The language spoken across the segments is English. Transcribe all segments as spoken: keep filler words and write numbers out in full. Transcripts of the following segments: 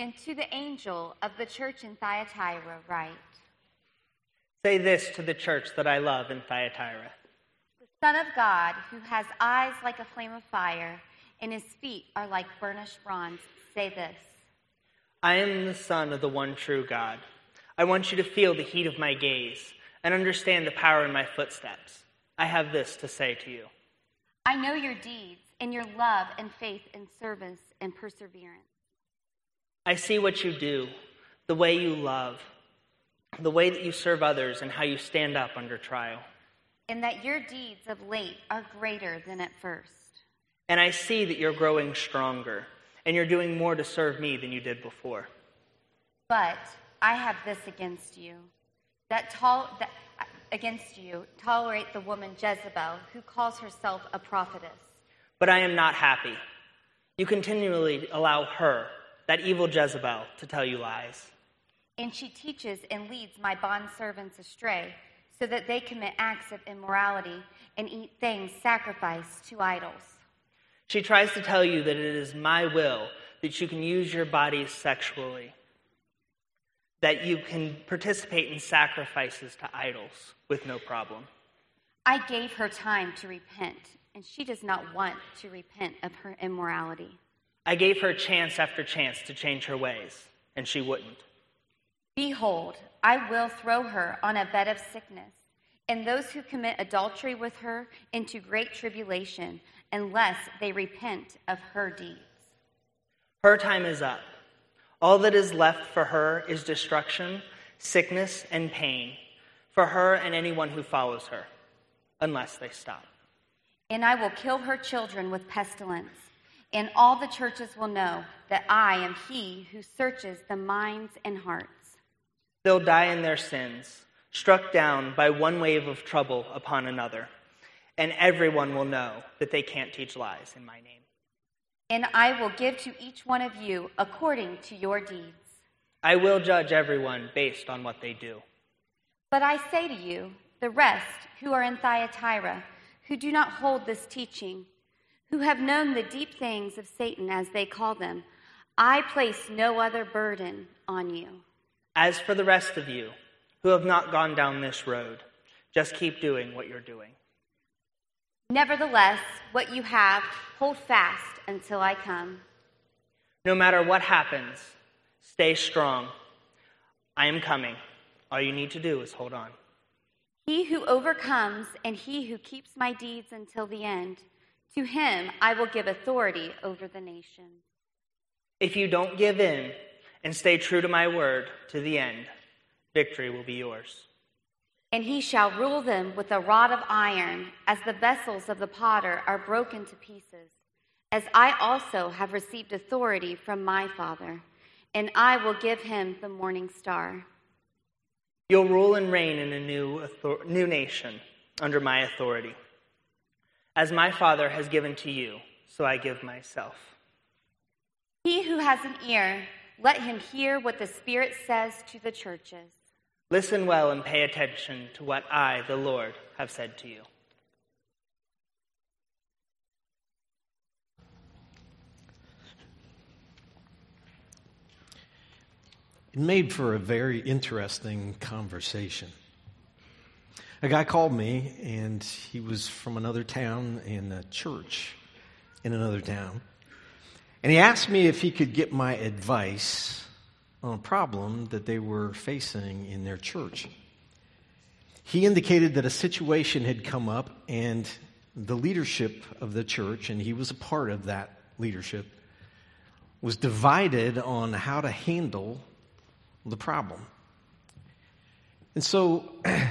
And to the angel of the church in Thyatira write, Say this to the church that I love in Thyatira. The Son of God, who has eyes like a flame of fire, and his feet are like burnished bronze, say this. I am the Son of the one true God. I want you to feel the heat of my gaze and understand the power in my footsteps. I have this to say to you. I know your deeds and your love and faith and service and perseverance. I see what you do, the way you love, the way that you serve others, and how you stand up under trial. And that your deeds of late are greater than at first. And I see that you're growing stronger, and you're doing more to serve me than you did before. But I have this against you, that, tol- that against you tolerate the woman Jezebel, who calls herself a prophetess. But I am not happy. You continually allow her, that evil Jezebel, to tell you lies. And she teaches and leads my bondservants astray, so that they commit acts of immorality and eat things sacrificed to idols. She tries to tell you that it is my will that you can use your bodies sexually, that you can participate in sacrifices to idols with no problem. I gave her time to repent, and she does not want to repent of her immorality. I gave her chance after chance to change her ways, and she wouldn't. Behold, I will throw her on a bed of sickness, and those who commit adultery with her into great tribulation, unless they repent of her deeds. Her time is up. All that is left for her is destruction, sickness, and pain, for her and anyone who follows her, unless they stop. And I will kill her children with pestilence, and all the churches will know that I am he who searches the minds and hearts. They'll die in their sins, struck down by one wave of trouble upon another, and everyone will know that they can't teach lies in my name. And I will give to each one of you according to your deeds. I will judge everyone based on what they do. But I say to you, the rest who are in Thyatira, who do not hold this teaching, who have known the deep things of Satan, as they call them, I place no other burden on you. As for the rest of you who have not gone down this road, just keep doing what you're doing. Nevertheless, what you have, hold fast until I come. No matter what happens, stay strong. I am coming. All you need to do is hold on. He who overcomes and he who keeps my deeds until the end, to him I will give authority over the nations. If you don't give in and stay true to my word to the end, victory will be yours. And he shall rule them with a rod of iron, as the vessels of the potter are broken to pieces, as I also have received authority from my Father, and I will give him the morning star. You'll rule and reign in a new, author- new nation under my authority. As my Father has given to you, so I give myself. He who has an ear, let him hear what the Spirit says to the churches. Listen well and pay attention to what I, the Lord, have said to you. It made for a very interesting conversation. A guy called me, and he was from another town in a church in another town. And he asked me if he could get my advice on a problem that they were facing in their church. He indicated that a situation had come up, and the leadership of the church, and he was a part of that leadership, was divided on how to handle the problem. And so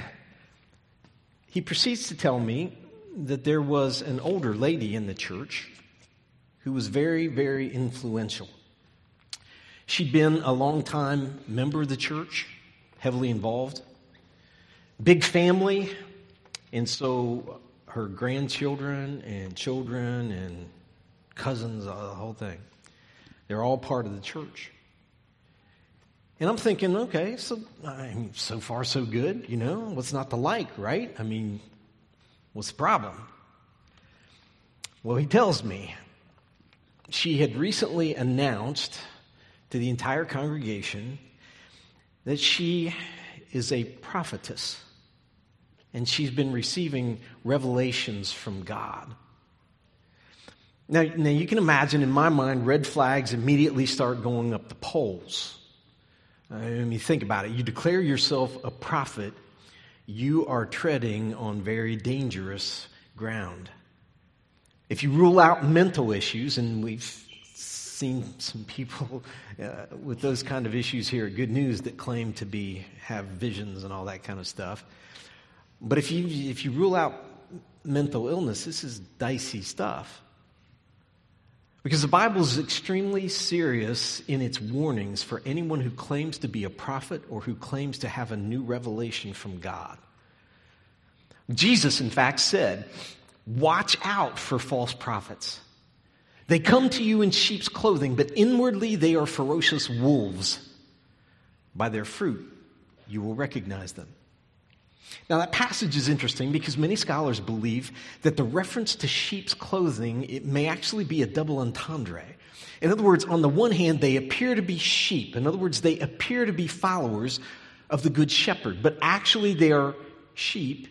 he proceeds to tell me that there was an older lady in the church who was very, very influential. She'd been a long-time member of the church, heavily involved. Big family, and so her grandchildren and children and cousins, the whole thing, they're all part of the church. And I'm thinking, okay, so I mean, so far so good, you know, what's not to like, right? I mean, what's the problem? Well, he tells me she had recently announced to the entire congregation that she is a prophetess and she's been receiving revelations from God. Now, now you can imagine, in my mind, red flags immediately start going up the polls. I mean, think about it. You declare yourself a prophet, you are treading on very dangerous ground. If you rule out mental issues, and we've seen some people uh, with those kind of issues here at Good News that claim to be have visions and all that kind of stuff. But if you if you rule out mental illness, this is dicey stuff. Because the Bible is extremely serious in its warnings for anyone who claims to be a prophet or who claims to have a new revelation from God. Jesus, in fact, said, "Watch out for false prophets. They come to you in sheep's clothing, but inwardly they are ferocious wolves. By their fruit you will recognize them." Now, that passage is interesting because many scholars believe that the reference to sheep's clothing, it may actually be a double entendre. In other words, on the one hand, they appear to be sheep. In other words, they appear to be followers of the Good Shepherd, but actually they are sheep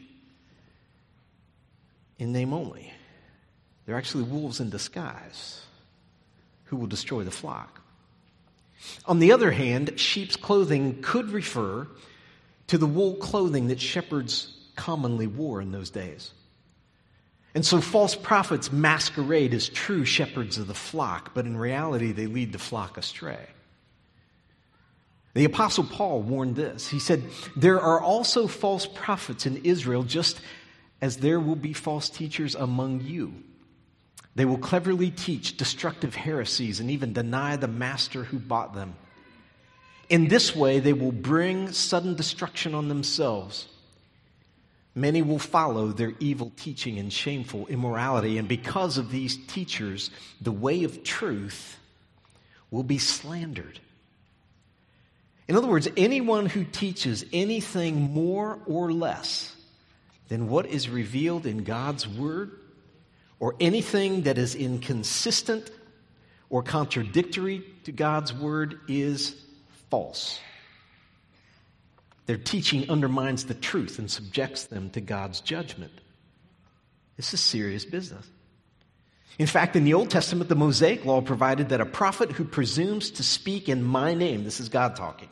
in name only. They're actually wolves in disguise who will destroy the flock. On the other hand, sheep's clothing could refer to the wool clothing that shepherds commonly wore in those days. And so false prophets masquerade as true shepherds of the flock, but in reality they lead the flock astray. The Apostle Paul warned this. He said, "There are also false prophets in Israel, just as there will be false teachers among you. They will cleverly teach destructive heresies and even deny the master who bought them. In this way, they will bring sudden destruction on themselves. Many will follow their evil teaching and shameful immorality, and because of these teachers, the way of truth will be slandered." In other words, anyone who teaches anything more or less than what is revealed in God's Word, or anything that is inconsistent or contradictory to God's Word, is false. Their teaching undermines the truth and subjects them to God's judgment. This is serious business. In fact, in the Old Testament, the Mosaic Law provided that a prophet who presumes to speak in my name, this is God talking,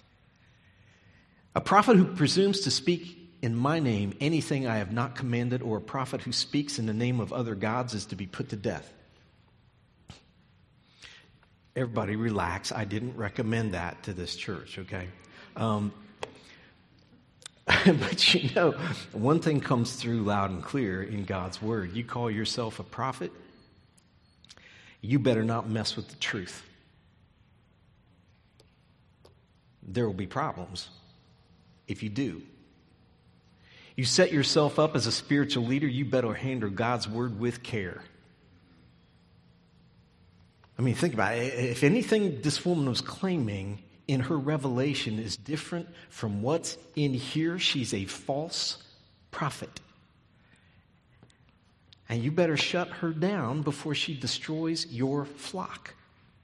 a prophet who presumes to speak in my name anything I have not commanded, or a prophet who speaks in the name of other gods, is to be put to death. Everybody relax. I didn't recommend that to this church, okay? Um, but you know, one thing comes through loud and clear in God's Word. You call yourself a prophet, you better not mess with the truth. There will be problems if you do. You set yourself up as a spiritual leader, you better handle God's Word with care. I mean, think about it. If anything this woman was claiming in her revelation is different from what's in here, she's a false prophet. And you better shut her down before she destroys your flock.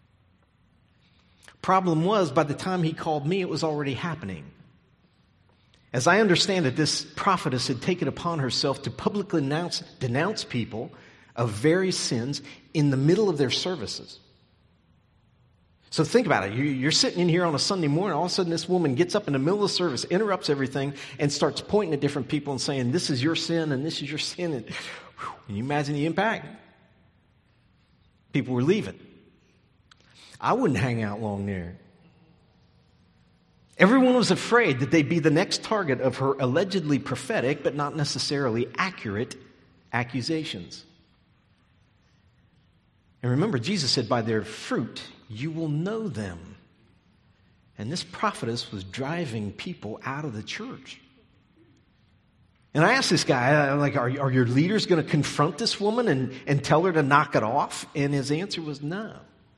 Problem was, by the time he called me, it was already happening. As I understand it, this prophetess had taken upon herself to publicly announce, denounce people of various sins in the middle of their services. So think about it. You're sitting in here on a Sunday morning, all of a sudden this woman gets up in the middle of the service, interrupts everything, and starts pointing at different people and saying, "This is your sin, and this is your sin." And whew, can you imagine the impact? People were leaving. I wouldn't hang out long there. Everyone was afraid that they'd be the next target of her allegedly prophetic, but not necessarily accurate, accusations. And remember, Jesus said, "By their fruit you will know them." And this prophetess was driving people out of the church. And I asked this guy, I'm like, are, are your leaders going to confront this woman and, and tell her to knock it off? And his answer was no.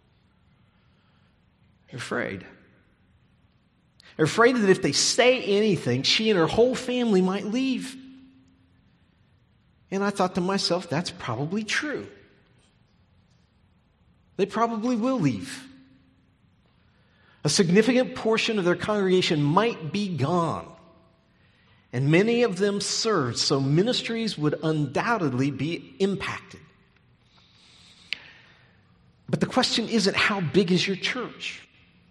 They're afraid. They're afraid that if they say anything, she and her whole family might leave. And I thought to myself, that's probably true. They probably will leave. A significant portion of their congregation might be gone. And many of them served, so ministries would undoubtedly be impacted. But the question isn't how big is your church?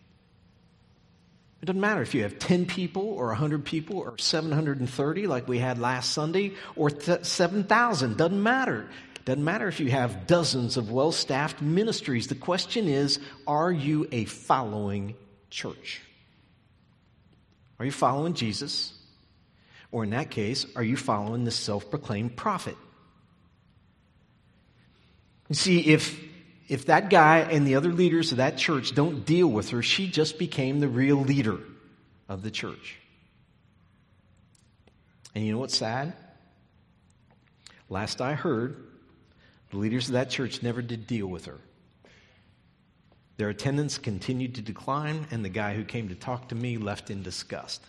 It doesn't matter if you have ten people or one hundred people or seven hundred thirty like we had last Sunday or seven thousand. Doesn't matter. Doesn't matter if you have dozens of well-staffed ministries. The question is, are you a following church? Are you following Jesus? Or in that case, are you following the self-proclaimed prophet? You see, if, if that guy and the other leaders of that church don't deal with her, she just became the real leader of the church. And you know what's sad? Last I heard, the leaders of that church never did deal with her. Their attendance continued to decline, and the guy who came to talk to me left in disgust.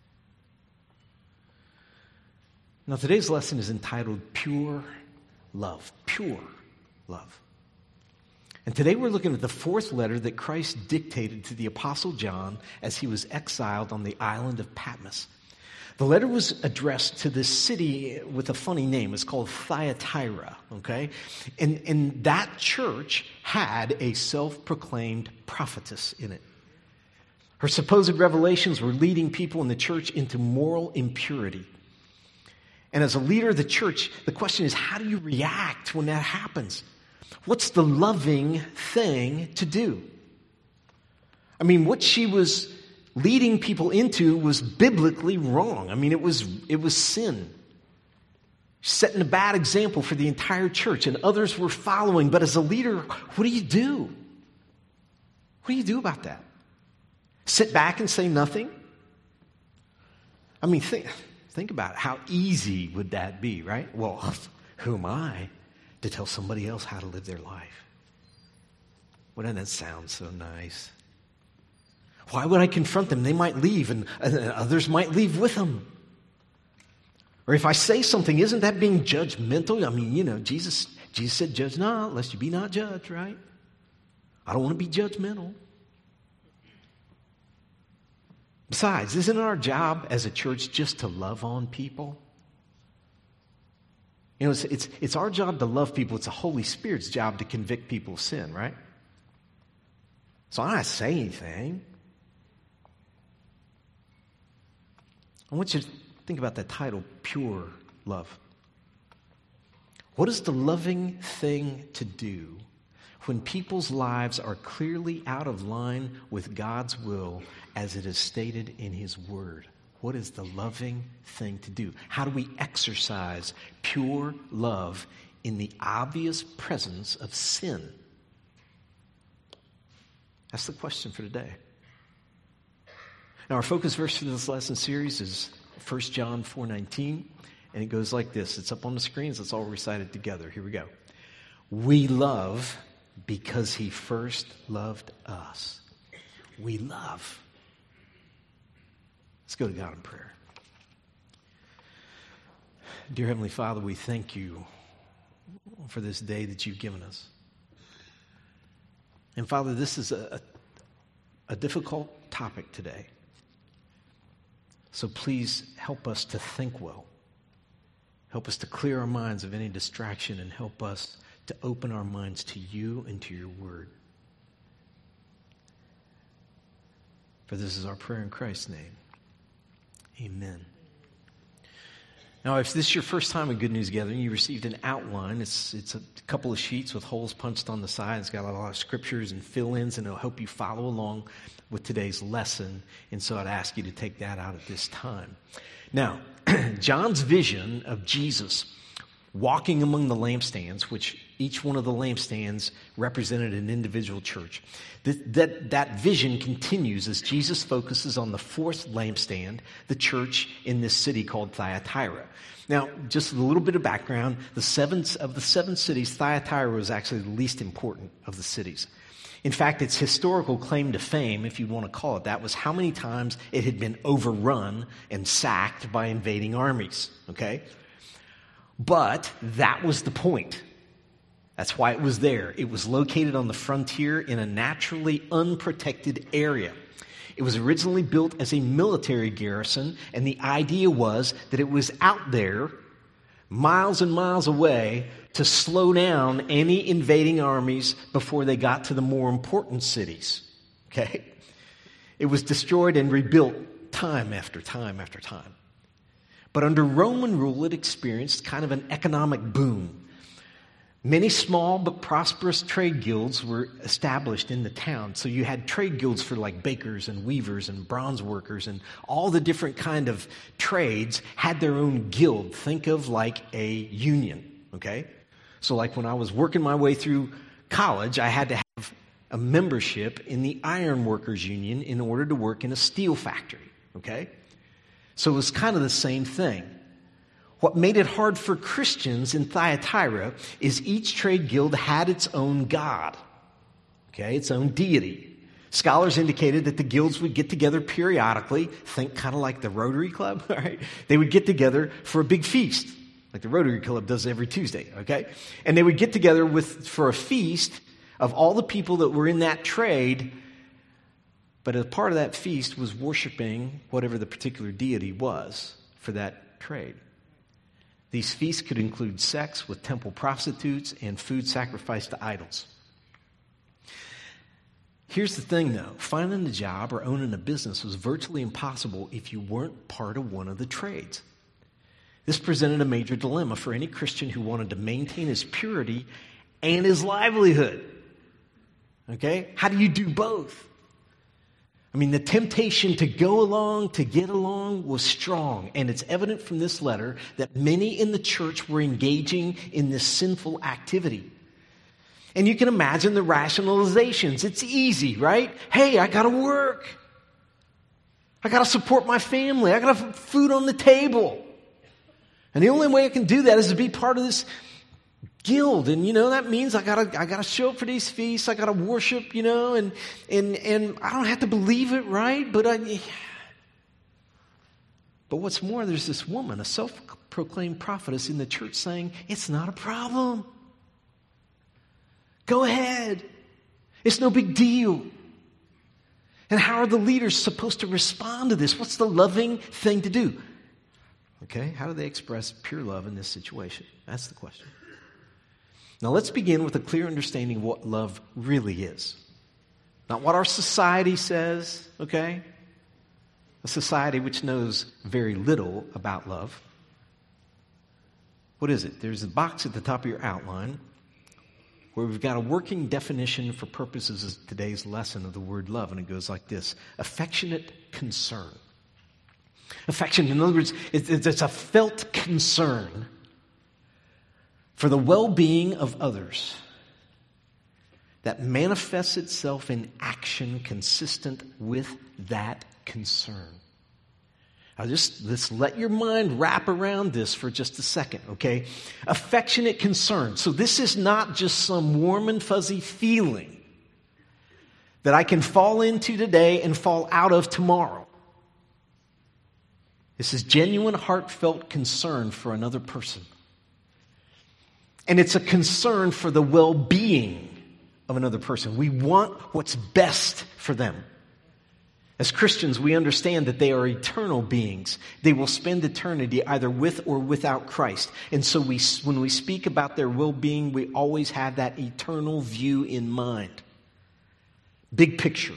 Now, today's lesson is entitled Pure Love. Pure Love. And today we're looking at the fourth letter that Christ dictated to the Apostle John as he was exiled on the island of Patmos. The letter was addressed to this city with a funny name. It's called Thyatira, okay? And, and that church had a self-proclaimed prophetess in it. Her supposed revelations were leading people in the church into moral impurity. And as a leader of the church, the question is, how do you react when that happens? What's the loving thing to do? I mean, what she was leading people into was biblically wrong. I mean, it was it was sin. Setting a bad example for the entire church, and others were following. But as a leader, what do you do? What do you do about that? Sit back and say nothing? I mean, think, think about it. How easy would that be, right? Well, who am I to tell somebody else how to live their life? Wouldn't that sound so nice? Why would I confront them? They might leave, and others might leave with them. Or if I say something, isn't that being judgmental? I mean, you know, Jesus, Jesus said, judge not, lest you be not judged, right? I don't want to be judgmental. Besides, isn't our job as a church just to love on people? You know, it's, it's, it's our job to love people. It's the Holy Spirit's job to convict people of sin, right? So I don't say anything. I want you to think about that title, Pure Love. What is the loving thing to do when people's lives are clearly out of line with God's will as it is stated in His Word? What is the loving thing to do? How do we exercise pure love in the obvious presence of sin? That's the question for today. Now, our focus verse for this lesson series is First John four nineteen, and it goes like this. It's up on the screens. Let's all recite it together. Here we go. We love because He first loved us. We love. Let's go to God in prayer. Dear Heavenly Father, we thank You for this day that You've given us. And Father, this is a, a, a difficult topic today. So please help us to think well. Help us to clear our minds of any distraction, and help us to open our minds to You and to Your Word. For this is our prayer in Christ's name. Amen. Now, if this is your first time at Good News Gathering, you received an outline. It's, it's a couple of sheets with holes punched on the side. It's got a lot of scriptures and fill-ins, and it'll help you follow along with today's lesson. And so I'd ask you to take that out at this time. Now, John's vision of Jesus walking among the lampstands, which each one of the lampstands represented an individual church. That, that, that vision continues as Jesus focuses on the fourth lampstand, the church in this city called Thyatira. Now, just a little bit of background. The seven, of the seven cities, Thyatira was actually the least important of the cities. In fact, its historical claim to fame, if you want to call it that, was how many times it had been overrun and sacked by invading armies, okay? But that was the point. That's why it was there. It was located on the frontier in a naturally unprotected area. It was originally built as a military garrison, and the idea was that it was out there, miles and miles away, to slow down any invading armies before they got to the more important cities. Okay? It was destroyed and rebuilt time after time after time. But under Roman rule, it experienced kind of an economic boom. Many small but prosperous trade guilds were established in the town. So you had trade guilds for like bakers and weavers and bronze workers, and all the different kind of trades had their own guild. Think of like a union, okay? So like when I was working my way through college, I had to have a membership in the Iron Workers Union in order to work in a steel factory, okay? So it was kind of the same thing. What made it hard for Christians in Thyatira is each trade guild had its own god, okay, its own deity. Scholars indicated that the guilds would get together periodically, think kind of like the Rotary Club, all right? They would get together for a big feast, like the Rotary Club does every Tuesday, okay? And they would get together with for a feast of all the people that were in that trade, but as part of that feast was worshiping whatever the particular deity was for that trade. These feasts could include sex with temple prostitutes and food sacrificed to idols. Here's the thing, though. Finding a job or owning a business was virtually impossible if you weren't part of one of the trades. This presented a major dilemma for any Christian who wanted to maintain his purity and his livelihood. Okay? How do you do both? I mean, the temptation to go along, to get along, was strong. And it's evident from this letter that many in the church were engaging in this sinful activity. And you can imagine the rationalizations. It's easy, right? Hey, I got to work. I got to support my family. I got to have food on the table. And the only way I can do that is to be part of this guild, and you know that means I gotta I gotta show up for these feasts. I gotta worship, you know, and and and I don't have to believe it, right? But I. But what's more, there's this woman, a self-proclaimed prophetess in the church, saying it's not a problem. Go ahead, it's no big deal. And how are the leaders supposed to respond to this? What's the loving thing to do? Okay, how do they express pure love in this situation? That's the question. Now let's begin with a clear understanding of what love really is. Not what our society says, okay? A society which knows very little about love. What is it? There's a box at the top of your outline where we've got a working definition for purposes of today's lesson of the word love, and it goes like this: affectionate concern. Affection, in other words, it's a felt concern for the well-being of others that manifests itself in action consistent with that concern. Now just let's let your mind wrap around this for just a second, okay? Affectionate concern. So this is not just some warm and fuzzy feeling that I can fall into today and fall out of tomorrow. This is genuine, heartfelt concern for another person. And it's a concern for the well-being of another person. We want what's best for them. As Christians, we understand that they are eternal beings. They will spend eternity either with or without Christ. And so we, when we speak about their well-being, we always have that eternal view in mind. Big picture.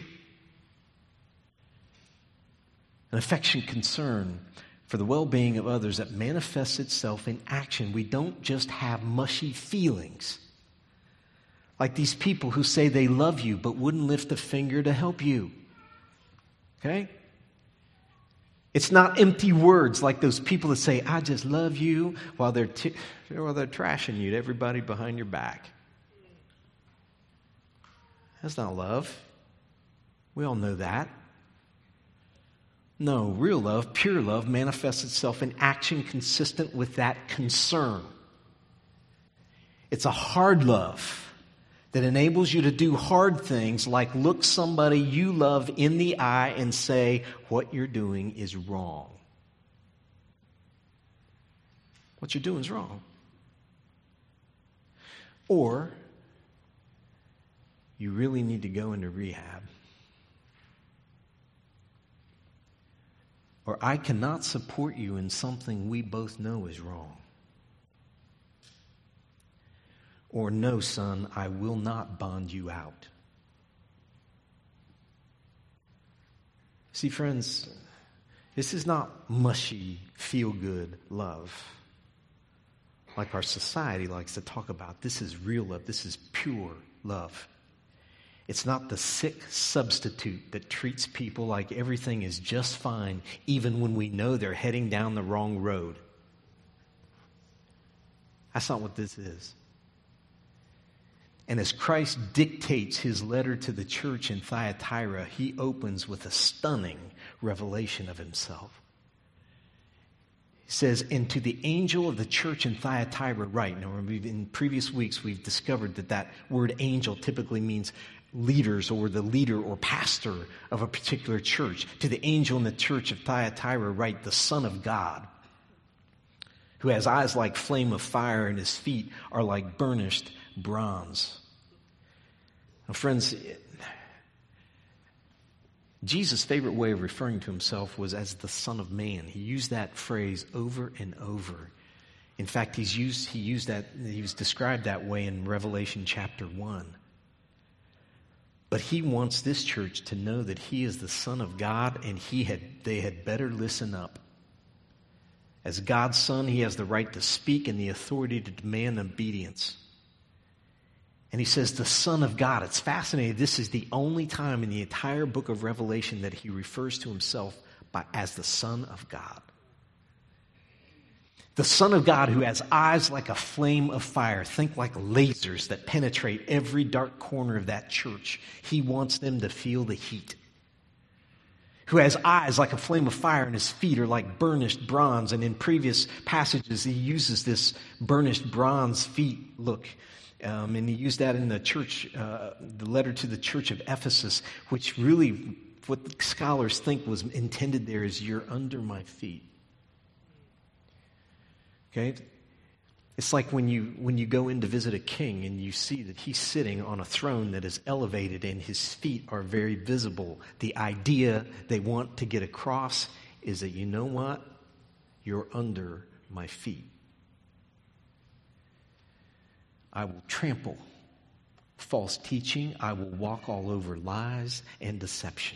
An affectionate concern for the well-being of others that manifests itself in action. We don't just have mushy feelings like these people who say they love you but wouldn't lift a finger to help you. Okay? It's not empty words like those people that say, I just love you, while they're, t- while they're trashing you to everybody behind your back. That's not love. We all know that. No, real love, pure love, manifests itself in action consistent with that concern. It's a hard love that enables you to do hard things like look somebody you love in the eye and say, what you're doing is wrong. What you're doing is wrong. Or you really need to go into rehab. or I cannot support you in something we both know is wrong. Or no, son, I will not bond you out. See, friends, this is not mushy, feel-good love like our society likes to talk about. This is real love. This is pure love. It's not the sick substitute that treats people like everything is just fine, even when we know they're heading down the wrong road. That's not what this is. And as Christ dictates his letter to the church in Thyatira, he opens with a stunning revelation of himself. He says, and to the angel of the church in Thyatira write. Now, in previous weeks, we've discovered that that word angel typically means leaders or the leader or pastor of a particular church. To the angel in the church of Thyatira write, the Son of God, who has eyes like flame of fire and his feet are like burnished bronze. Now, friends, Jesus' favorite way of referring to himself was as the Son of Man. He used that phrase over and over. In fact, he's used he used that he was described that way in Revelation chapter one. But he wants this church to know that he is the Son of God, and he had they had better listen up. As God's Son, he has the right to speak and the authority to demand obedience. And he says, the Son of God. It's fascinating. This is the only time in the entire book of Revelation that he refers to himself by, as the Son of God. The Son of God who has eyes like a flame of fire. Think like lasers that penetrate every dark corner of that church. He wants them to feel the heat. Who has eyes like a flame of fire and his feet are like burnished bronze. And in previous passages, he uses this burnished bronze feet look. Um, and he used that in the church, uh, the letter to the church of Ephesus, which really, what scholars think was intended there is, you're under my feet. Okay? It's like when you when you go in to visit a king and you see that he's sitting on a throne that is elevated and his feet are very visible. The idea they want to get across is that, you know what? You're under my feet. I will trample false teaching. I will walk all over lies and deception.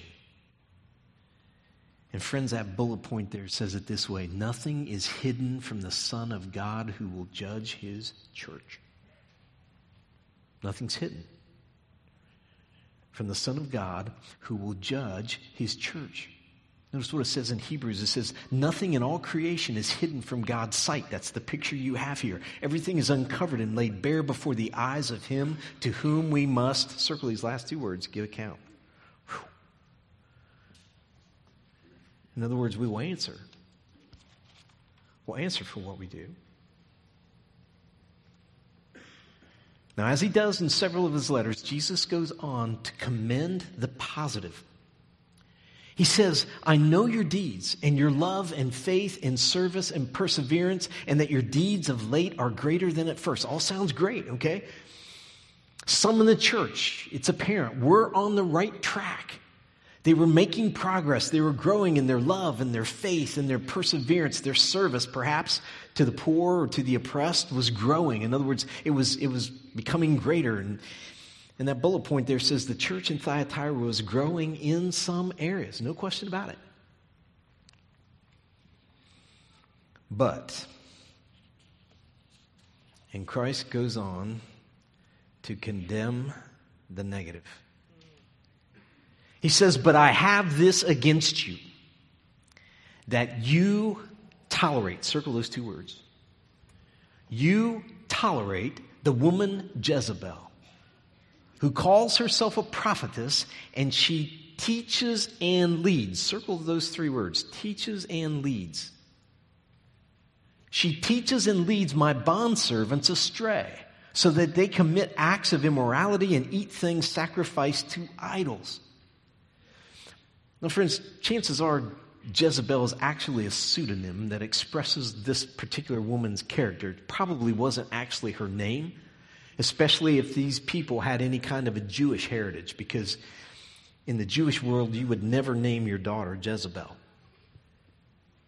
And friends, that bullet point there says it this way: nothing is hidden from the Son of God who will judge his church. Nothing's hidden from the Son of God who will judge his church. Notice what it says in Hebrews. It says, nothing in all creation is hidden from God's sight. That's the picture you have here. Everything is uncovered and laid bare before the eyes of him to whom we must, circle these last two words, give account. Whew. In other words, we will answer. We'll answer for what we do. Now, as he does in several of his letters, Jesus goes on to commend the positive. He says, I know your deeds and your love and faith and service and perseverance, and that your deeds of late are greater than at first. All sounds great, okay? Some in the church, it's apparent, were on the right track. They were making progress. They were growing in their love and their faith and their perseverance. Their service, perhaps, to the poor or to the oppressed was growing. In other words, it was, it was becoming greater. And And that bullet point there says the church in Thyatira was growing in some areas. No question about it. But, and Christ goes on to condemn the negative. He says, but I have this against you, that you tolerate, circle those two words, you tolerate the woman Jezebel, who calls herself a prophetess, and she teaches and leads. Circle those three words, teaches and leads. She teaches and leads my bondservants astray, so that they commit acts of immorality and eat things sacrificed to idols. Now, friends, chances are Jezebel is actually a pseudonym that expresses this particular woman's character. It probably wasn't actually her name, especially if these people had any kind of a Jewish heritage, because in the Jewish world, you would never name your daughter Jezebel.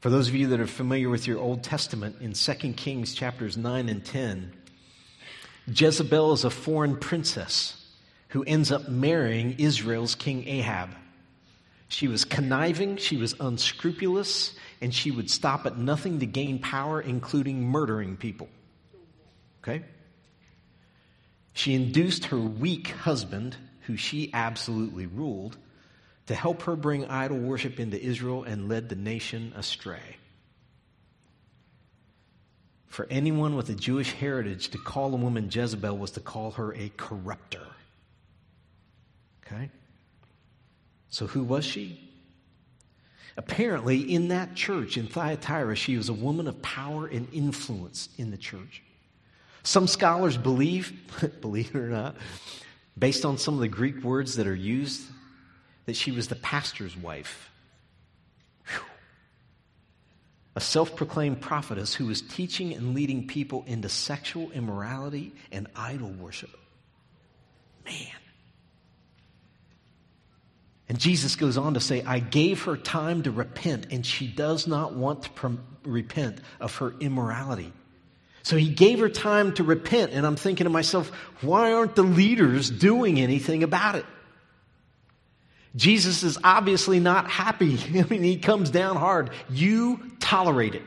For those of you that are familiar with your Old Testament, in Second Kings chapters nine and ten, Jezebel is a foreign princess who ends up marrying Israel's King Ahab. She was conniving, she was unscrupulous, and she would stop at nothing to gain power, including murdering people. Okay? She induced her weak husband, who she absolutely ruled, to help her bring idol worship into Israel and led the nation astray. For anyone with a Jewish heritage, to call a woman Jezebel was to call her a corrupter. Okay? So who was she? Apparently, in that church in Thyatira, she was a woman of power and influence in the church. Some scholars believe, believe it or not, based on some of the Greek words that are used, that she was the pastor's wife. Whew. A self-proclaimed prophetess who was teaching and leading people into sexual immorality and idol worship. Man. And Jesus goes on to say, I gave her time to repent, and she does not want to pre- repent of her immorality. So he gave her time to repent, and I'm thinking to myself, why aren't the leaders doing anything about it? Jesus is obviously not happy. I mean, he comes down hard. You tolerate it.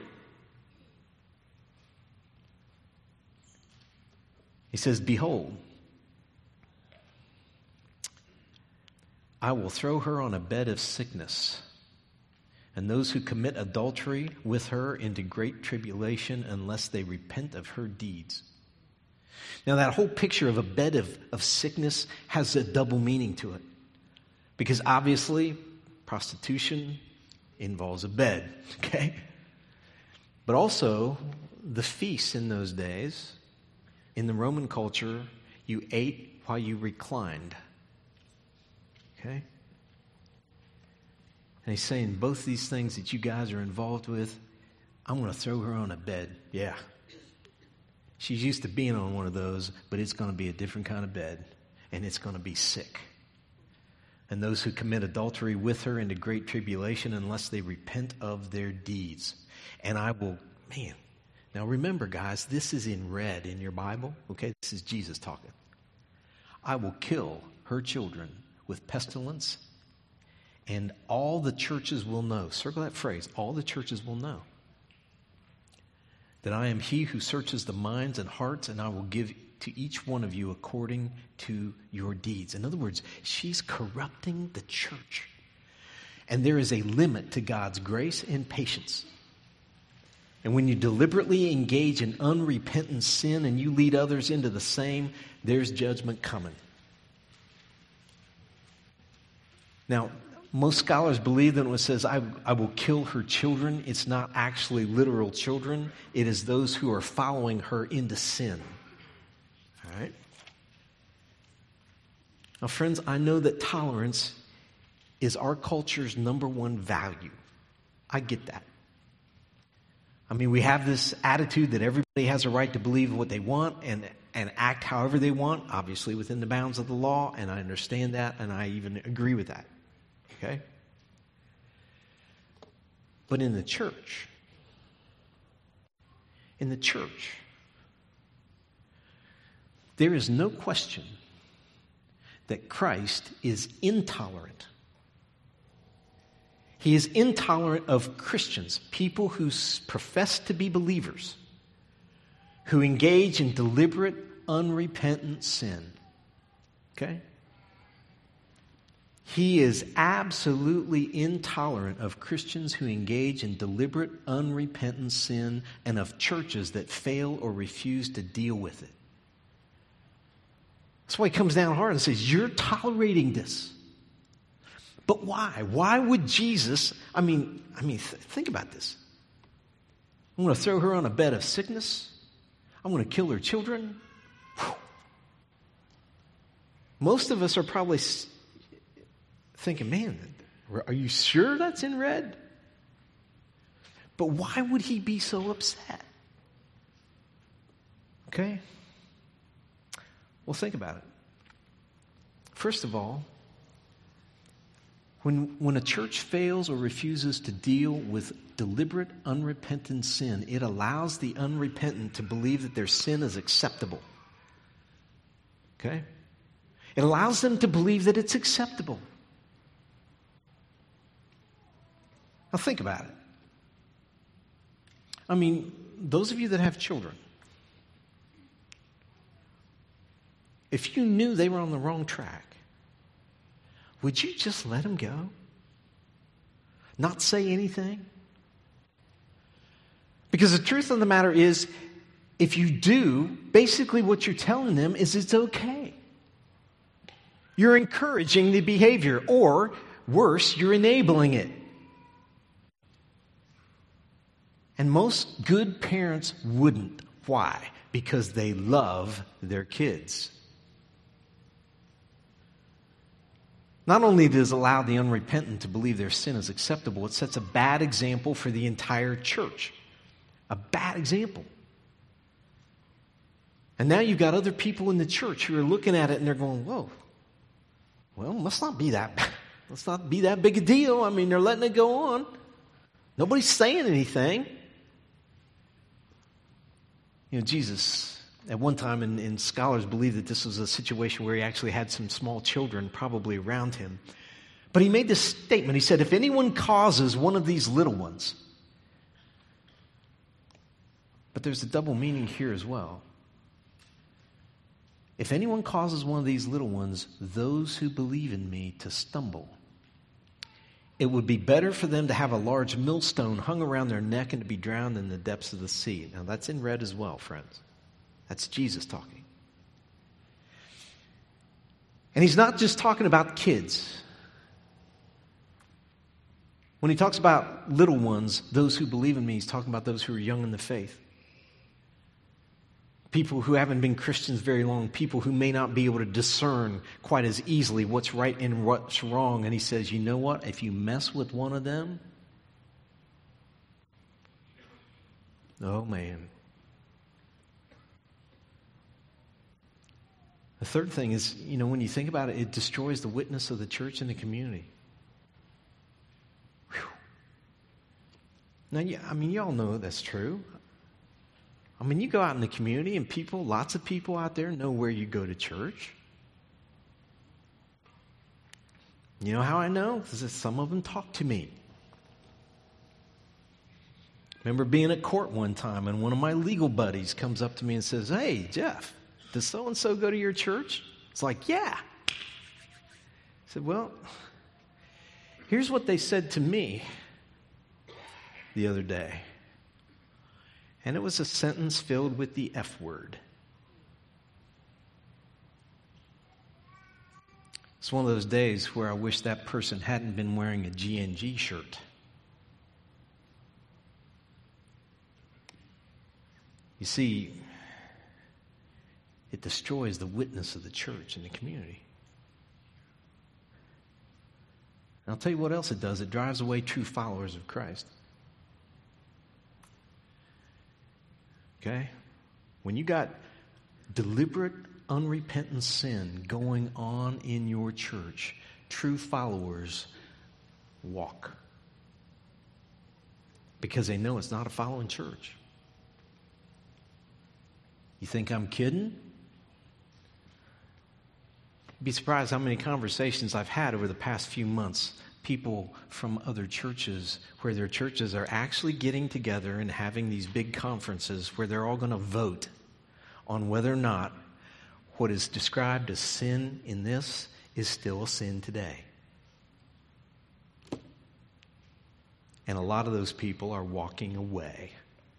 He says, behold, I will throw her on a bed of sickness, and those who commit adultery with her into great tribulation unless they repent of her deeds. Now, that whole picture of a bed of, of sickness has a double meaning to it. Because obviously, prostitution involves a bed, okay? But also, the feasts in those days, in the Roman culture, you ate while you reclined. Okay? And he's saying both these things that you guys are involved with, I'm going to throw her on a bed. Yeah. She's used to being on one of those, but it's going to be a different kind of bed, and it's going to be sick. And those who commit adultery with her into great tribulation unless they repent of their deeds. And I will, man, now remember, guys, this is in red in your Bible. Okay, this is Jesus talking. I will kill her children with pestilence, and all the churches will know. Circle that phrase. All the churches will know that I am he who searches the minds and hearts, and I will give to each one of you according to your deeds. In other words, she's corrupting the church. And there is a limit to God's grace and patience. And when you deliberately engage in unrepentant sin and you lead others into the same, there's judgment coming. Now, most scholars believe that when it says, I, I will kill her children, it's not actually literal children. It is those who are following her into sin. All right? Now, friends, I know that tolerance is our culture's number one value. I get that. I mean, we have this attitude that everybody has a right to believe what they want and, and act however they want, obviously within the bounds of the law, and I understand that, and I even agree with that. Okay? But in the church, in the church, there is no question that Christ is intolerant. He is intolerant of Christians, people who profess to be believers, who engage in deliberate, unrepentant sin. Okay? He is absolutely intolerant of Christians who engage in deliberate, unrepentant sin and of churches that fail or refuse to deal with it. That's why he comes down hard and says, you're tolerating this. But why? Why would Jesus, I mean, I mean, th- think about this. I'm going to throw her on a bed of sickness. I'm going to kill her children. Whew. Most of us are probably thinking, man, are you sure that's in red? But why would he be so upset? Okay? Well, think about it. First of all, When, when a church fails or refuses to deal with deliberate, unrepentant sin, it allows the unrepentant to believe that their sin is acceptable. Okay? It allows them to believe that it's acceptable. Now think about it. I mean, those of you that have children, if you knew they were on the wrong track, would you just let them go? Not say anything? Because the truth of the matter is, if you do, basically what you're telling them is it's okay. You're encouraging the behavior, or worse, you're enabling it. And most good parents wouldn't. Why? Because they love their kids. Not only does it allow the unrepentant to believe their sin is acceptable, it sets a bad example for the entire church. A bad example. And now you've got other people in the church who are looking at it and they're going, whoa, well, must not be that, must not be that big a deal. I mean, they're letting it go on. Nobody's saying anything. You know, Jesus, at one time, and, and scholars believe that this was a situation where he actually had some small children probably around him. But he made this statement. He said, if anyone causes one of these little ones, but there's a double meaning here as well. If anyone causes one of these little ones, those who believe in me, to stumble, it would be better for them to have a large millstone hung around their neck and to be drowned in the depths of the sea. Now that's in red as well, friends. That's Jesus talking. And he's not just talking about kids. When he talks about little ones, those who believe in me, he's talking about those who are young in the faith. People who haven't been Christians very long, people who may not be able to discern quite as easily what's right and what's wrong. And he says, you know what? If you mess with one of them, oh man. The third thing is, you know, when you think about it, it destroys the witness of the church and the community. Whew. Now, yeah, I mean, y'all know that's true. I mean, you go out in the community and people, lots of people out there know where you go to church. You know how I know? Because some of them talk to me. Remember being at court one time and one of my legal buddies comes up to me and says, hey, Jeff, does so-and-so go to your church? It's like, yeah. I said, well, here's what they said to me the other day. And it was a sentence filled with the F word. It's one of those days where I wish that person hadn't been wearing a G N G shirt. You see, it destroys the witness of the church and the community. And I'll tell you what else it does. It drives away true followers of Christ. Okay? When you got deliberate, unrepentant sin going on in your church, true followers walk. Because they know it's not a following church. You think I'm kidding? You'd be surprised how many conversations I've had over the past few months. People from other churches where their churches are actually getting together and having these big conferences where they're all going to vote on whether or not what is described as sin in this is still a sin today. And a lot of those people are walking away.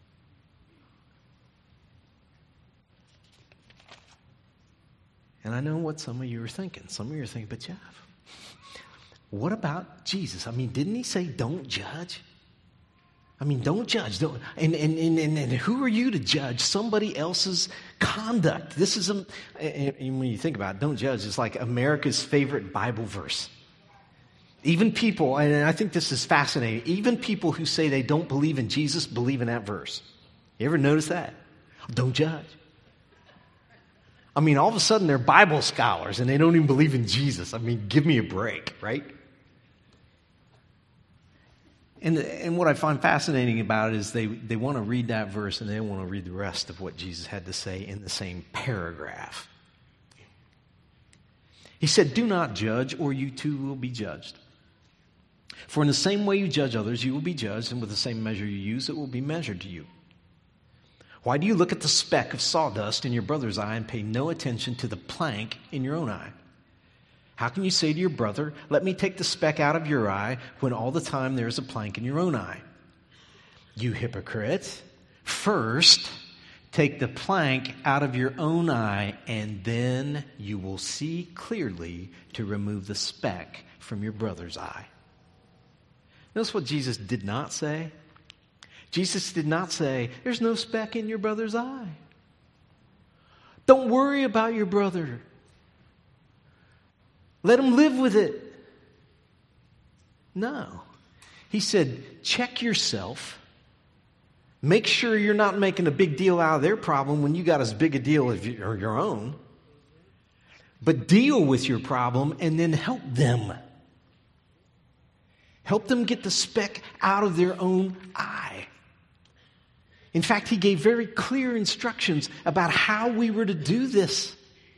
And I know what some of you are thinking. Some of you are thinking, but Jeff, what about Jesus? I mean, didn't he say don't judge? I mean, don't judge. Don't, and, and, and, and who are you to judge somebody else's conduct? This is, a, and when you think about it, don't judge, it's like America's favorite Bible verse. Even people, and I think this is fascinating, even people who say they don't believe in Jesus believe in that verse. You ever notice that? Don't judge. I mean, all of a sudden they're Bible scholars and they don't even believe in Jesus. I mean, give me a break, right? And, and what I find fascinating about it is they, they want to read that verse and they want to read the rest of what Jesus had to say in the same paragraph. He said, "Do not judge, or you too will be judged. For in the same way you judge others, you will be judged, and with the same measure you use, it will be measured to you. Why do you look at the speck of sawdust in your brother's eye and pay no attention to the plank in your own eye? How can you say to your brother, 'Let me take the speck out of your eye,' when all the time there is a plank in your own eye? You hypocrite, first take the plank out of your own eye, and then you will see clearly to remove the speck from your brother's eye." Notice what Jesus did not say. Jesus did not say, "There's no speck in your brother's eye. Don't worry about your brother. Let him live with it." No. He said, check yourself. Make sure you're not making a big deal out of their problem when you got as big a deal as your own. But deal with your problem and then help them. Help them get the speck out of their own eye. In fact, he gave very clear instructions about how we were to do this.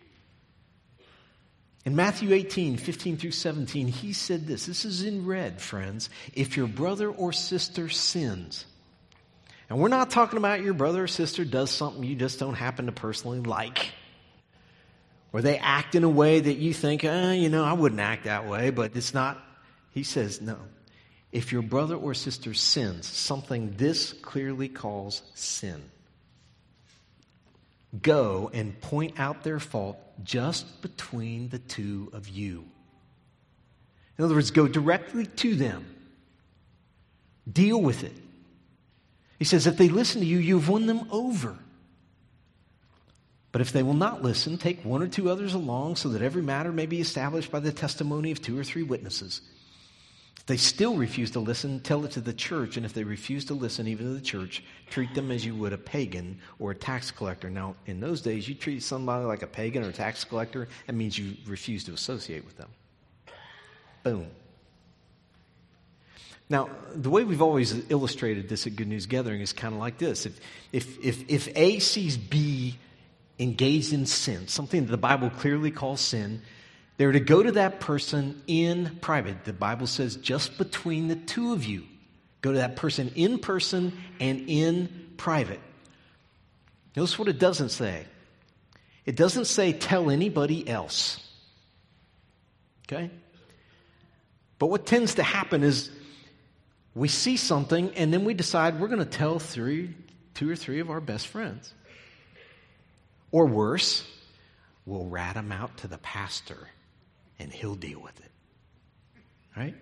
In Matthew eighteen, fifteen through seventeen, he said this. This is in red, friends. "If your brother or sister sins," and we're not talking about your brother or sister does something you just don't happen to personally like, or they act in a way that you think, eh, you know, I wouldn't act that way, but it's not. He says, no. If your brother or sister sins, something this clearly calls sin, go and point out their fault just between the two of you. In other words, go directly to them. Deal with it. He says, if they listen to you, you've won them over. But if they will not listen, take one or two others along so that every matter may be established by the testimony of two or three witnesses. If they still refuse to listen, tell it to the church. And if they refuse to listen even to the church, treat them as you would a pagan or a tax collector. Now, in those days, you treat somebody like a pagan or a tax collector, that means you refuse to associate with them. Boom. Now, the way we've always illustrated this at Good News Gathering is kind of like this. If, if, if, if A sees B engaged in sin, something that the Bible clearly calls sin, they're to go to that person in private. The Bible says just between the two of you. Go to that person in person and in private. Notice what it doesn't say. It doesn't say tell anybody else. Okay? But what tends to happen is we see something and then we decide we're going to tell three, two or three of our best friends. Or worse, we'll rat them out to the pastor and he'll deal with it. Right?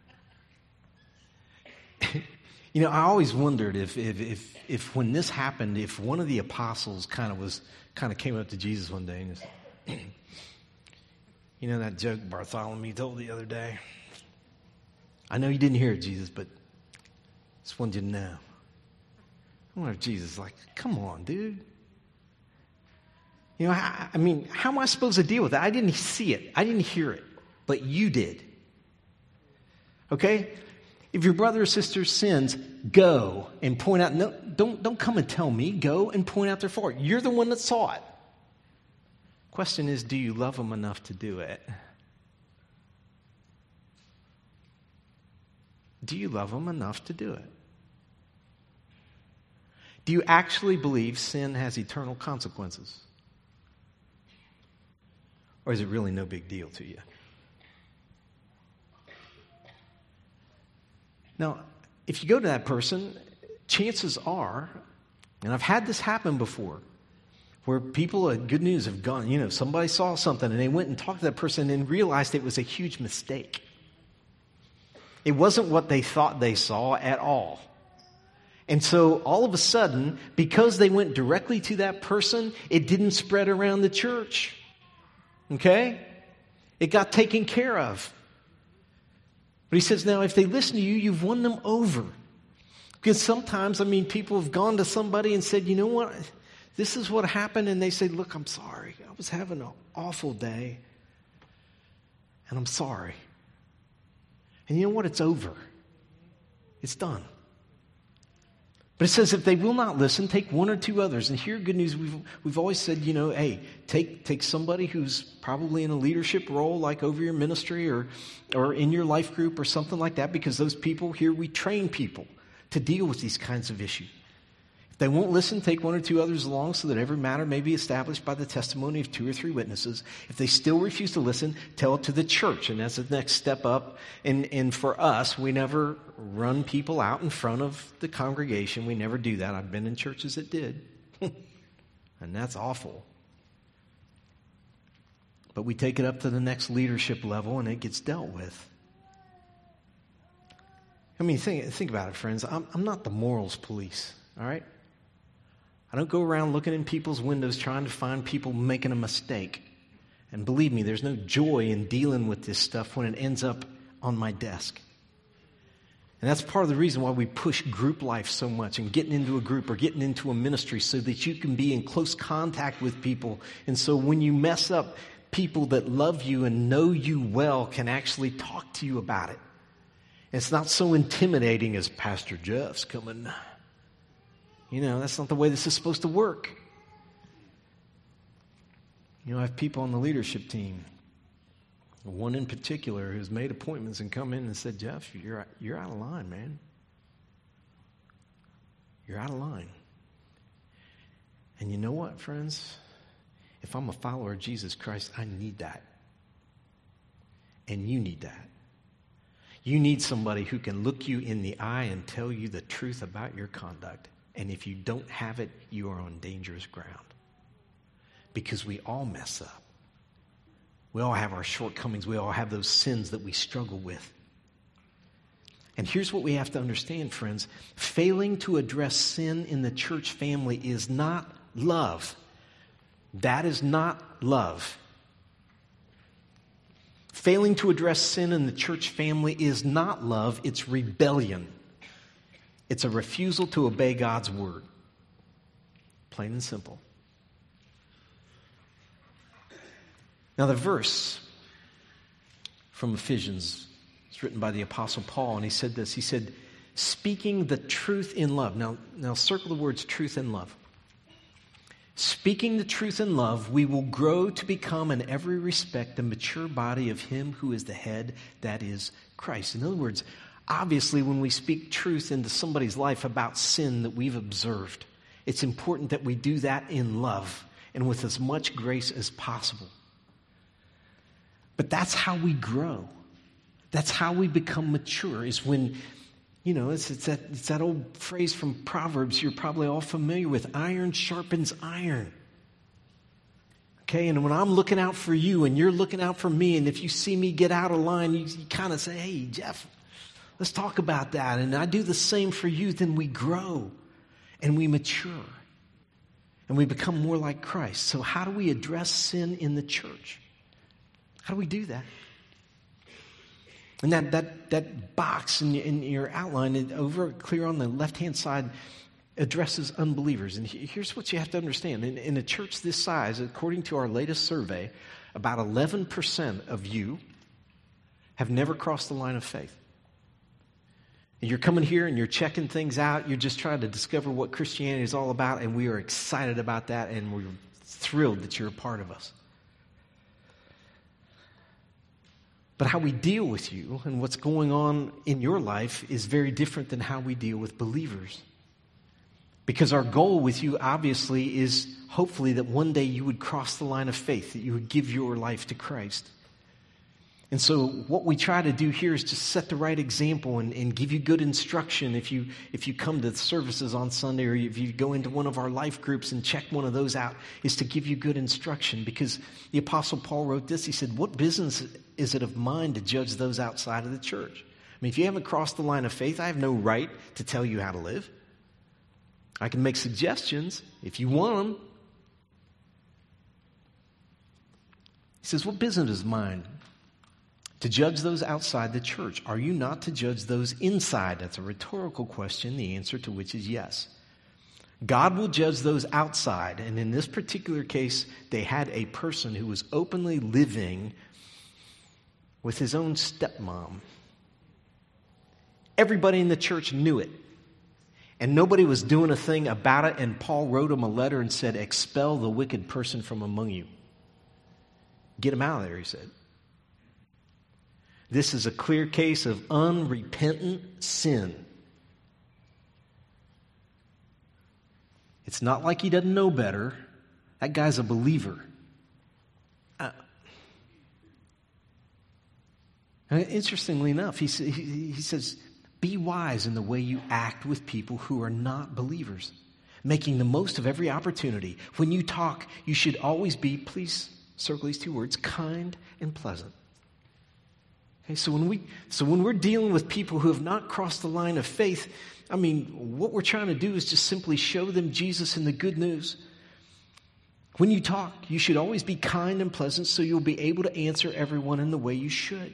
You know, I always wondered if, if if if when this happened, if one of the apostles kind of was kind of came up to Jesus one day and was, you know that joke Bartholomew told the other day? I know you didn't hear it, Jesus, but just wanted you to know. I wonder if Jesus is like, come on, dude. You know, I, I mean, how am I supposed to deal with that? I didn't see it. I didn't hear it. But you did. Okay? If your brother or sister sins, go and point out. No, don't, don't come and tell me. Go and point out their fault. You're the one that saw it. Question is, do you love them enough to do it? Do you love them enough to do it? Do you actually believe sin has eternal consequences? Or is it really no big deal to you? Now, if you go to that person, chances are, and I've had this happen before, where people at Good News have gone, you know, somebody saw something and they went and talked to that person and realized it was a huge mistake. It wasn't what they thought they saw at all. And so all of a sudden, because they went directly to that person, it didn't spread around the church. Okay? It got taken care of. But he says, now, if they listen to you, you've won them over. Because sometimes, I mean, people have gone to somebody and said, you know what? This is what happened. And they say, look, I'm sorry. I was having an awful day. And I'm sorry. And you know what? It's over. It's done. But it says if they will not listen, take one or two others. And here, good news, we've, we've always said, you know, hey, take, take somebody who's probably in a leadership role, like over your ministry or, or in your life group or something like that, because those people here, we train people to deal with these kinds of issues. If they won't listen, take one or two others along so that every matter may be established by the testimony of two or three witnesses. If they still refuse to listen, tell it to the church. And that's the next step up. And, and for us, we never run people out in front of the congregation. We never do that. I've been in churches that did. And that's awful. But we take it up to the next leadership level and it gets dealt with. I mean, think, think about it, friends. I'm, I'm not the morals police, all right? I don't go around looking in people's windows trying to find people making a mistake. And believe me, there's no joy in dealing with this stuff when it ends up on my desk. And that's part of the reason why we push group life so much and getting into a group or getting into a ministry so that you can be in close contact with people. And so when you mess up, people that love you and know you well can actually talk to you about it. And it's not so intimidating as Pastor Jeff's coming. You know, that's not the way this is supposed to work. You know, I have people on the leadership team. One in particular who's made appointments and come in and said, Jeff, you're, you're out of line, man. You're out of line. And you know what, friends? If I'm a follower of Jesus Christ, I need that. And you need that. You need somebody who can look you in the eye and tell you the truth about your conduct. And if you don't have it, you are on dangerous ground. Because we all mess up. We all have our shortcomings. We all have those sins that we struggle with. And here's what we have to understand, friends. Failing to address sin in the church family is not love. That is not love. Failing to address sin in the church family is not love. It's rebellion. It's a refusal to obey God's word. Plain and simple. Now the verse from Ephesians is written by the Apostle Paul, and he said this. He said, speaking the truth in love. Now, now circle the words truth and love. Speaking the truth in love, we will grow to become in every respect the mature body of him who is the head, that is Christ. In other words, obviously, when we speak truth into somebody's life about sin that we've observed, it's important that we do that in love and with as much grace as possible. But that's how we grow. That's how we become mature, is when, you know, it's, it's, that, it's that old phrase from Proverbs you're probably all familiar with, iron sharpens iron. Okay, and when I'm looking out for you and you're looking out for me, and if you see me get out of line, you, you kind of say, hey, Jeff, let's talk about that. And I do the same for you. Then we grow and we mature and we become more like Christ. So how do we address sin in the church? How do we do that? And that that that box in, in your outline, it, over clear on the left-hand side, addresses unbelievers. And here's what you have to understand. In, in a church this size, according to our latest survey, about eleven percent of you have never crossed the line of faith. And you're coming here and you're checking things out. You're just trying to discover what Christianity is all about, and we are excited about that, and we're thrilled that you're a part of us. But how we deal with you and what's going on in your life is very different than how we deal with believers. Because our goal with you, obviously, is hopefully that one day you would cross the line of faith, that you would give your life to Christ. And so what we try to do here is to set the right example and, and give you good instruction if you if you come to the services on Sunday, or if you go into one of our life groups and check one of those out, is to give you good instruction. Because the Apostle Paul wrote this. He said, what business is it of mine to judge those outside of the church? I mean, if you haven't crossed the line of faith, I have no right to tell you how to live. I can make suggestions if you want them. He says, what business is mine to judge those outside the church? Are you not to judge those inside? That's a rhetorical question, the answer to which is yes. God will judge those outside. And in this particular case, they had a person who was openly living with his own stepmom. Everybody in the church knew it. And nobody was doing a thing about it, and Paul wrote him a letter and said, expel the wicked person from among you. Get him out of there, he said. This is a clear case of unrepentant sin. It's not like he doesn't know better. That guy's a believer. Uh, interestingly enough, he, he, he says, be wise in the way you act with people who are not believers, making the most of every opportunity. When you talk, you should always be, please circle these two words, kind and pleasant. Okay, so when we so when we're dealing with people who have not crossed the line of faith, I mean, what we're trying to do is just simply show them Jesus and the good news. When you talk, you should always be kind and pleasant so you'll be able to answer everyone in the way you should.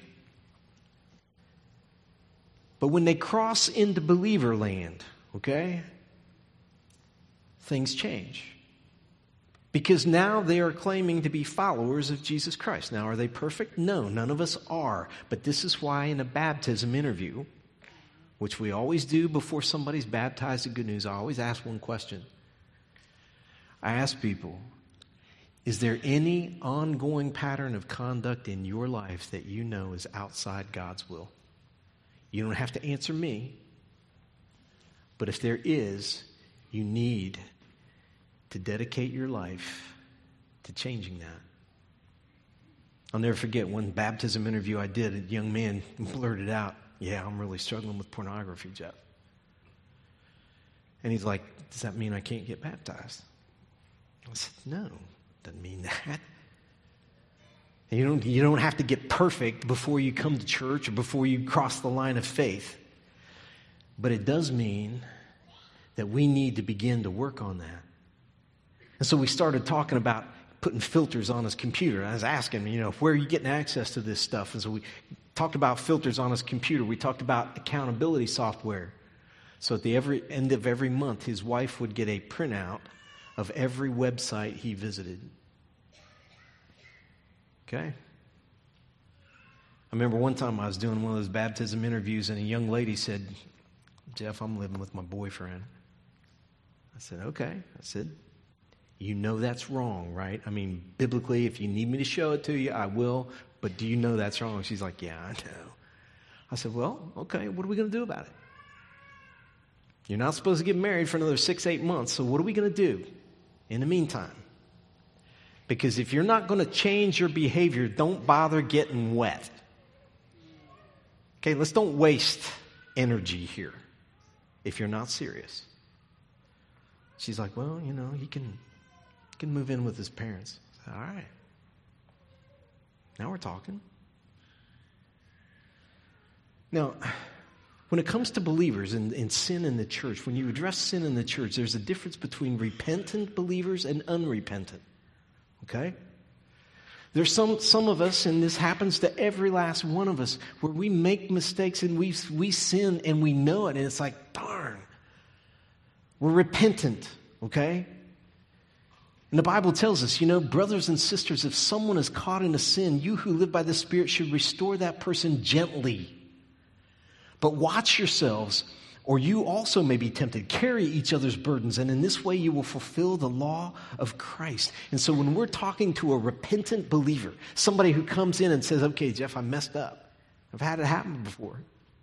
But when they cross into believer land, okay, things change. Because now they are claiming to be followers of Jesus Christ. Now, are they perfect? No, none of us are. But this is why in a baptism interview, which we always do before somebody's baptized in good news, I always ask one question. I ask people, is there any ongoing pattern of conduct in your life that you know is outside God's will? You don't have to answer me. But if there is, you need to dedicate your life to changing that. I'll never forget one baptism interview I did. A young man blurted out, yeah, I'm really struggling with pornography, Jeff. And he's like, does that mean I can't get baptized? I said, no, doesn't mean that. And you don't, you don't have to get perfect before you come to church or before you cross the line of faith. But it does mean that we need to begin to work on that. And so we started talking about putting filters on his computer. I was asking him, you know, where are you getting access to this stuff? And so we talked about filters on his computer. We talked about accountability software. So at the every end of every month, his wife would get a printout of every website he visited. Okay? I remember one time I was doing one of those baptism interviews and a young lady said, Jeff, I'm living with my boyfriend. I said, okay. I said, you know that's wrong, right? I mean, biblically, if you need me to show it to you, I will. But do you know that's wrong? She's like, yeah, I know. I said, well, okay, what are we going to do about it? You're not supposed to get married for another six, eight months, so what are we going to do in the meantime? Because if you're not going to change your behavior, don't bother getting wet. Okay, let's don't waste energy here if you're not serious. She's like, well, you know, he can, he can move in with his parents. I said, all right. Now we're talking. Now, when it comes to believers and, and sin in the church, when you address sin in the church, there's a difference between repentant believers and unrepentant. Okay? There's some some of us, and this happens to every last one of us, where we make mistakes and we we sin and we know it, and it's like, darn. We're repentant, okay? And the Bible tells us, you know, brothers and sisters, if someone is caught in a sin, you who live by the Spirit should restore that person gently. But watch yourselves, or you also may be tempted. Carry each other's burdens, and in this way you will fulfill the law of Christ. And so when we're talking to a repentant believer, somebody who comes in and says, okay, Jeff, I messed up. I've had it happen before.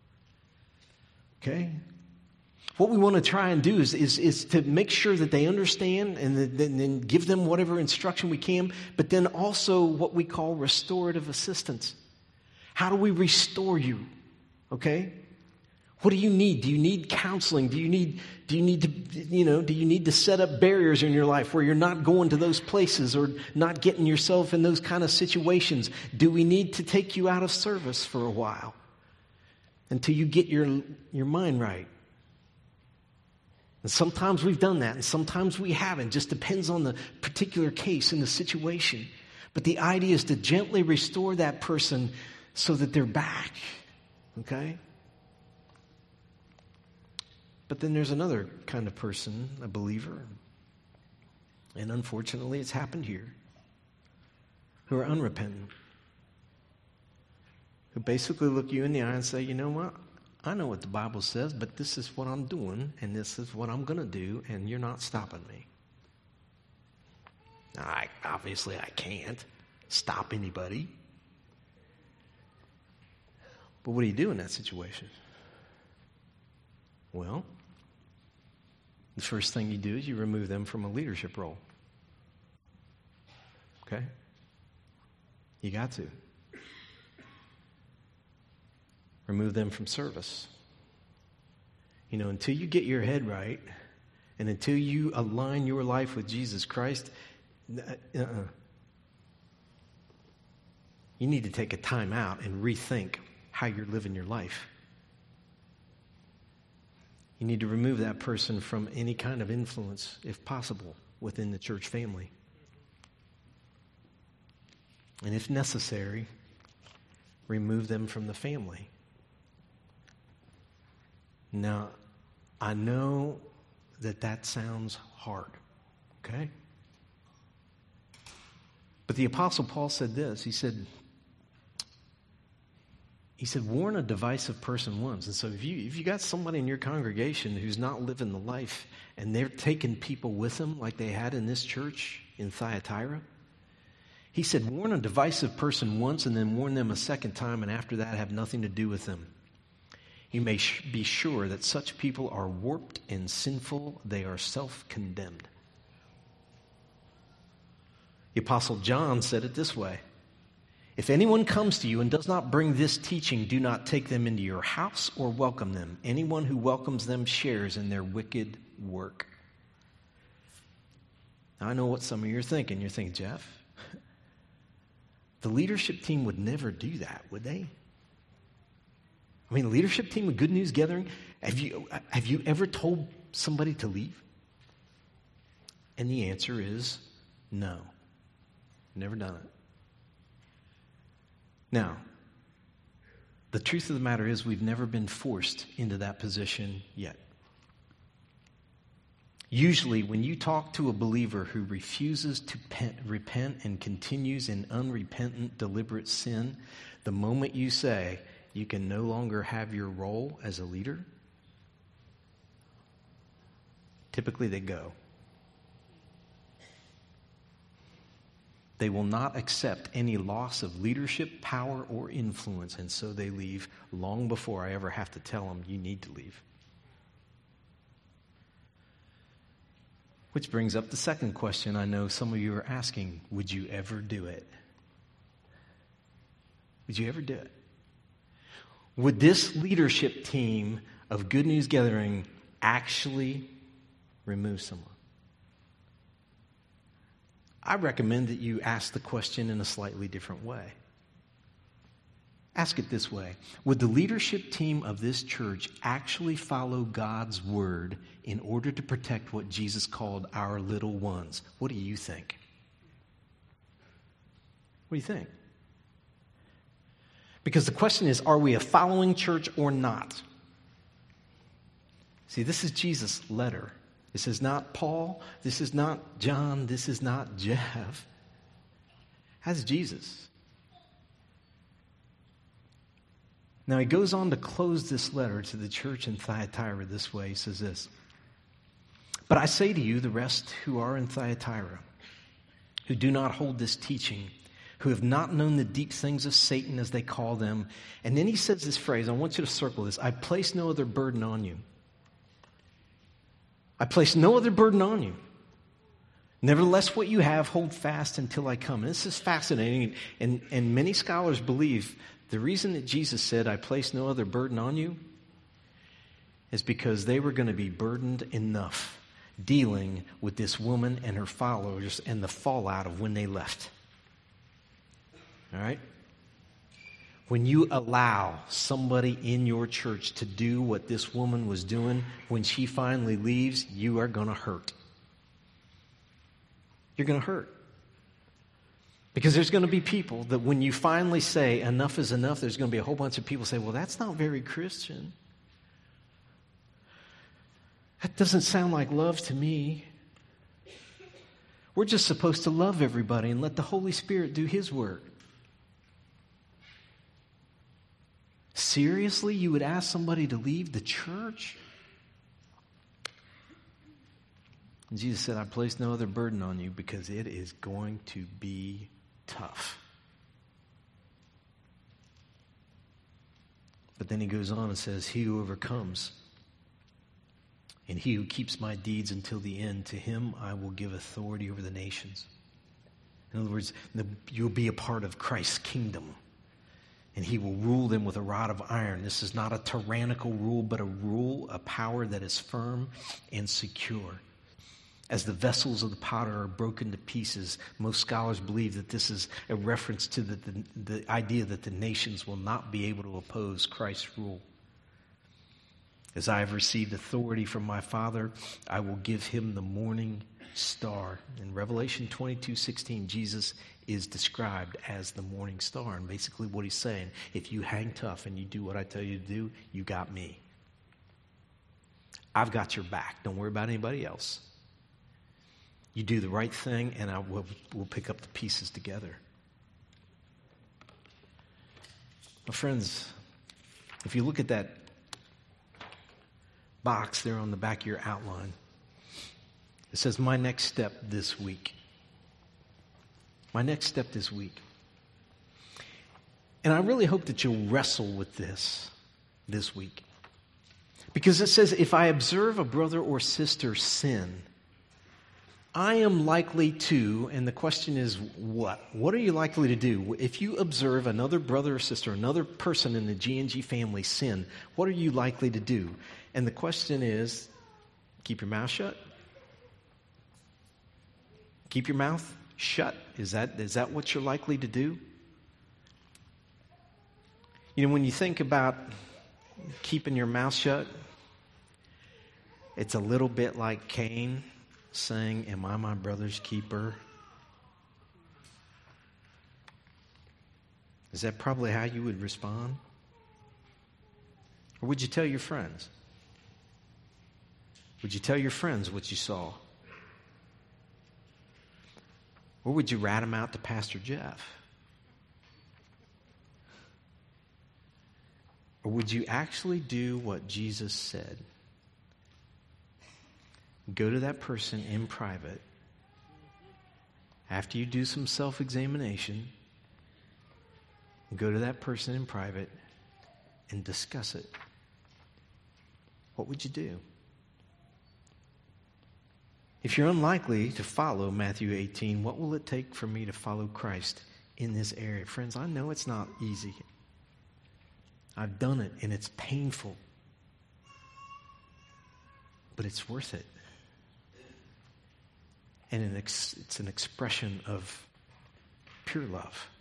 Okay? What we want to try and do is, is, is to make sure that they understand and then, then give them whatever instruction we can, but then also what we call restorative assistance. How do we restore you? Okay? What do you need? Do you need counseling? Do you need, do you need to, you know, do you need to set up barriers in your life where you're not going to those places or not getting yourself in those kind of situations? Do we need to take you out of service for a while until you get your, your mind right? And sometimes we've done that, and sometimes we haven't. It just depends on the particular case and the situation. But the idea is to gently restore that person so that they're back. Okay? But then there's another kind of person, a believer, and unfortunately it's happened here, who are unrepentant, who basically look you in the eye and say, you know what, I know what the Bible says, but this is what I'm doing, and this is what I'm going to do, and you're not stopping me. I obviously I can't stop anybody. But what do you do in that situation? Well, the first thing you do is you remove them from a leadership role. Okay? You got to. Remove them from service. You know, until you get your head right, and until you align your life with Jesus Christ, uh-uh. You need to take a time out and rethink how you're living your life. You need to remove that person from any kind of influence, if possible, within the church family. And if necessary, remove them from the family. Now, I know that that sounds hard, okay? But the Apostle Paul said this. He said, he said, warn a divisive person once. And so if you if you got somebody in your congregation who's not living the life and they're taking people with them like they had in this church in Thyatira, he said, warn a divisive person once and then warn them a second time, and after that have nothing to do with them. You may sh- be sure that such people are warped and sinful. They are self-condemned. The Apostle John said it this way. If anyone comes to you and does not bring this teaching, do not take them into your house or welcome them. Anyone who welcomes them shares in their wicked work. Now, I know what some of you are thinking. You're thinking, Jeff, the leadership team would never do that, would they? I mean, the leadership team of Good News Gathering, have you, have you ever told somebody to leave? And the answer is no. Never done it. Now, the truth of the matter is we've never been forced into that position yet. Usually, when you talk to a believer who refuses to pe- repent and continues in unrepentant, deliberate sin, the moment you say you can no longer have your role as a leader, typically they go. They will not accept any loss of leadership, power, or influence, and so they leave long before I ever have to tell them, you need to leave. Which brings up the second question I know some of you are asking. Would you ever do it? Would you ever do it? Would this leadership team of Good News Gathering actually remove someone? I recommend that you ask the question in a slightly different way. Ask it this way. Would the leadership team of this church actually follow God's word in order to protect what Jesus called our little ones? What do you think? What do you think? Because the question is, are we a following church or not? See, this is Jesus' letter. This is not Paul. This is not John. This is not Jeff. That's Jesus. Now, he goes on to close this letter to the church in Thyatira this way. He says this, but I say to you, the rest who are in Thyatira, who do not hold this teaching, who have not known the deep things of Satan, as they call them. And then he says this phrase, I want you to circle this, I place no other burden on you. I place no other burden on you. Nevertheless, what you have, hold fast until I come. And this is fascinating, and, and many scholars believe the reason that Jesus said, I place no other burden on you, is because they were going to be burdened enough dealing with this woman and her followers and the fallout of when they left. All right? When you allow somebody in your church to do what this woman was doing, when she finally leaves, you are going to hurt. You're going to hurt. Because there's going to be people that when you finally say enough is enough, there's going to be a whole bunch of people say, well, that's not very Christian. That doesn't sound like love to me. We're just supposed to love everybody and let the Holy Spirit do His work. Seriously, you would ask somebody to leave the church? And Jesus said, I place no other burden on you because it is going to be tough. But then he goes on and says, he who overcomes and he who keeps my deeds until the end, to him I will give authority over the nations. In other words, the, you'll be a part of Christ's kingdom. And he will rule them with a rod of iron. This is not a tyrannical rule, but a rule, a power that is firm and secure. As the vessels of the potter are broken to pieces, most scholars believe that this is a reference to the, the, the idea that the nations will not be able to oppose Christ's rule. As I have received authority from my Father, I will give him the morning star. In Revelation twenty-two sixteen, Jesus is described as the morning star. And basically what he's saying, if you hang tough and you do what I tell you to do, you got me. I've got your back. Don't worry about anybody else. You do the right thing, and I will we'll pick up the pieces together. My friends, if you look at that box there on the back of your outline, it says, my next step this week. My next step this week. And I really hope that you'll wrestle with this this week. Because it says, if I observe a brother or sister sin, I am likely to, and the question is what? What are you likely to do? If you observe another brother or sister, another person in the G N G family sin, what are you likely to do? And the question is, keep your mouth shut? Keep your mouth shut? Is that is that what you're likely to do? You know, when you think about keeping your mouth shut, it's a little bit like Cain saying, am I my brother's keeper? Is that probably how you would respond? Or would you tell your friends? Would you tell your friends what you saw? Or would you rat them out to Pastor Jeff? Or would you actually do what Jesus said? Go to that person in private after you do some self-examination. Go to that person in private and discuss it. What would you do? If you're unlikely to follow Matthew eighteen, what will it take for me to follow Christ in this area? Friends, I know it's not easy. I've done it, and it's painful. But it's worth it. And an ex- it's an expression of pure love.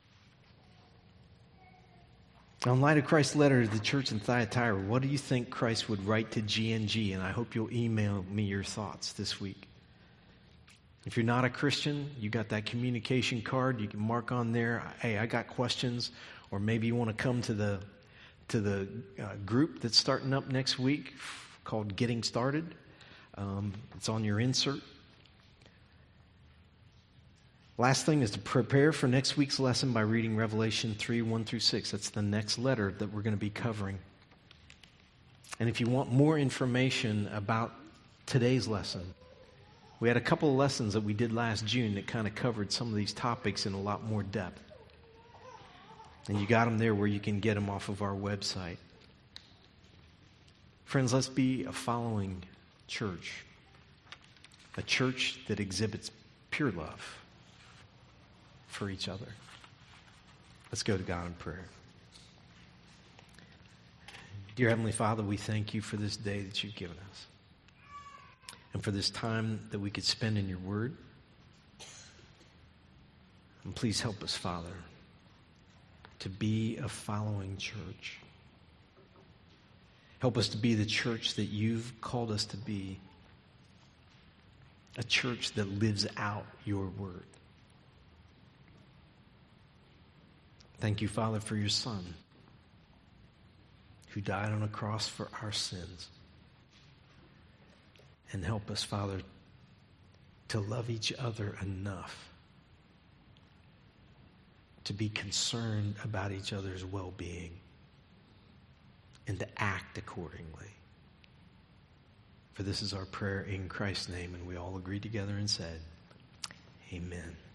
Now, in light of Christ's letter to the church in Thyatira, what do you think Christ would write to G N G? And I hope you'll email me your thoughts this week. If you're not a Christian, you got that communication card. You can mark on there, hey, I got questions. Or maybe you want to come to the to the uh, group that's starting up next week called Getting Started. Um, it's on your insert. Last thing is to prepare for next week's lesson by reading Revelation three, one through six. That's the next letter that we're going to be covering. And if you want more information about today's lesson, we had a couple of lessons that we did last June that kind of covered some of these topics in a lot more depth. And you got them there where you can get them off of our website. Friends, let's be a following church. A church that exhibits pure love for each other. Let's go to God in prayer. Dear Heavenly Father, we thank you for this day that you've given us and for this time that we could spend in your word. And please help us, Father, to be a following church. Help us to be the church that you've called us to be, a church that lives out your word. Thank you, Father, for your Son, who died on a cross for our sins. And help us, Father, to love each other enough to be concerned about each other's well-being. and to act accordingly. For this is our prayer in Christ's name, and we all agreed together and said, Amen.